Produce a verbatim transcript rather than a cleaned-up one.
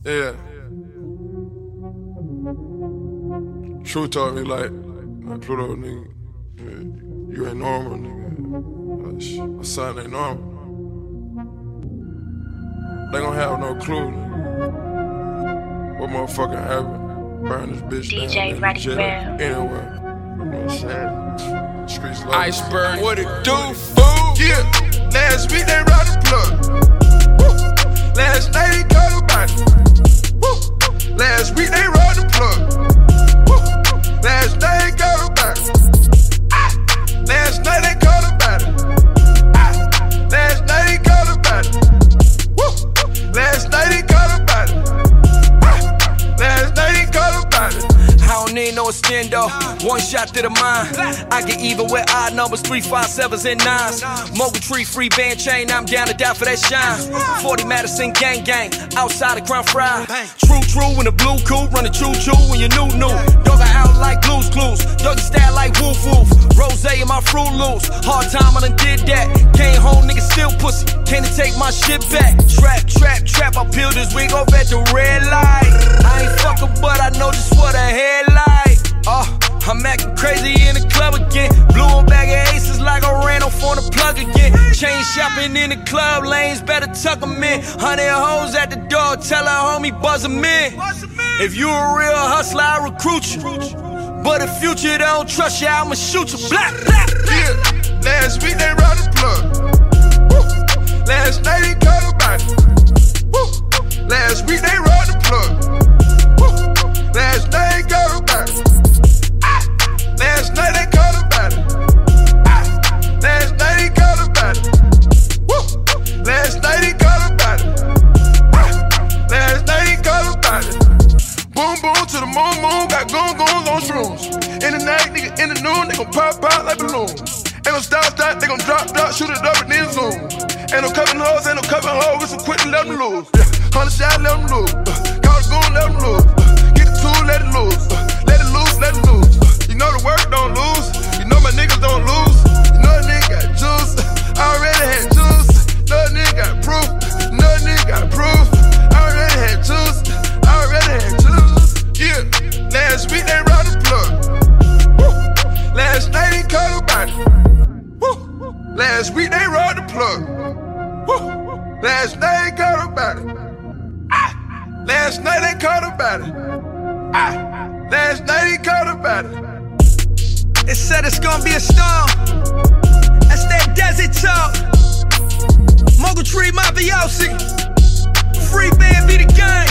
Yeah. True told me like, like Pluto, nigga, you ain't normal, nigga. My son ain't normal. They gon' have no clue, nigga. What motherfucking happened? Burn this bitch D down. J Roddy jail, Bell. anywhere. You know what I'm saying? Streets love Iceberg, what it do, fool? Yeah, last week they ride the plug. Woo. Last night they cut about it. Woo. Last week they ride the plug. Woo. Last night they cut about it. Ah. Last night they cut about it. Ah. Last night they cut about it. Woo. Last night they cut about it. Ah. Last night they cut about it. I don't need no extendo, one shot to the mind. I get even with odd numbers, three, five, sevens, and nines. Mogul tree, free band chain, I'm down to die for that shine. forty Madison gang gang, outside of Crown Fry. True true when the blue cool, running choo choo when you new new. Dog out like Blue's Clues, doggy style like woof woof. Rose in my Fruit Loops, hard time I done did that. Came home, nigga still pussy, can't take my shit back. Trap, trap, trap, I peeled this wig off at the red light. I ain't fuckin', but I know just what a headlight. Oh, I'm acting crazy in the club again. Blew a bag of aces like I ran off on the plug again. Chain shopping in the club lanes, better tuck them in. Hundred hoes at the door, tell her homie buzz them in. If you a real hustler, I recruit you. But if future don't trust you, I'ma shoot you. Black, black, yeah. Last week they ride the plug. Woo. Last night they cut about it. Woo. Last week they ride the plug. Woo. Last night they cut about it. Last night they called about it. Ah. Last night they called about it. Woo. Last night they called about it. Ah. Last night they called about it. Boom boom to the moon moon, got goon goons on shrooms. In the night, nigga, in the noon, they gon' pop out like balloons. Ain't no stop stop, they gon' drop drop, shoot it up and then zoom. Ain't no cupping hoes, ain't no cupping hoes, we some quit and let them lose. Yeah. Hundred shot, let them lose. Uh, call the goon, let them lose. Uh, get the tool, let it loose. Uh, let it loose, let it loose. You know the work don't lose. You know my niggas don't lose. You know a nigga got juice. I already had juice. Know a nigga got proof. You know a nigga got proof. I already had juice. I already had juice. Yeah. Last week they ride the plug. Woo. Last night they cut about it. Woo. Last week they ride the plug. Woo. Last night they cut about it. Ah. Last night they cut about it. Ah. Last night he called about it. It said it's gonna be a storm. That's that desert talk. Mogul tree, mafiosi. Free band be the gun.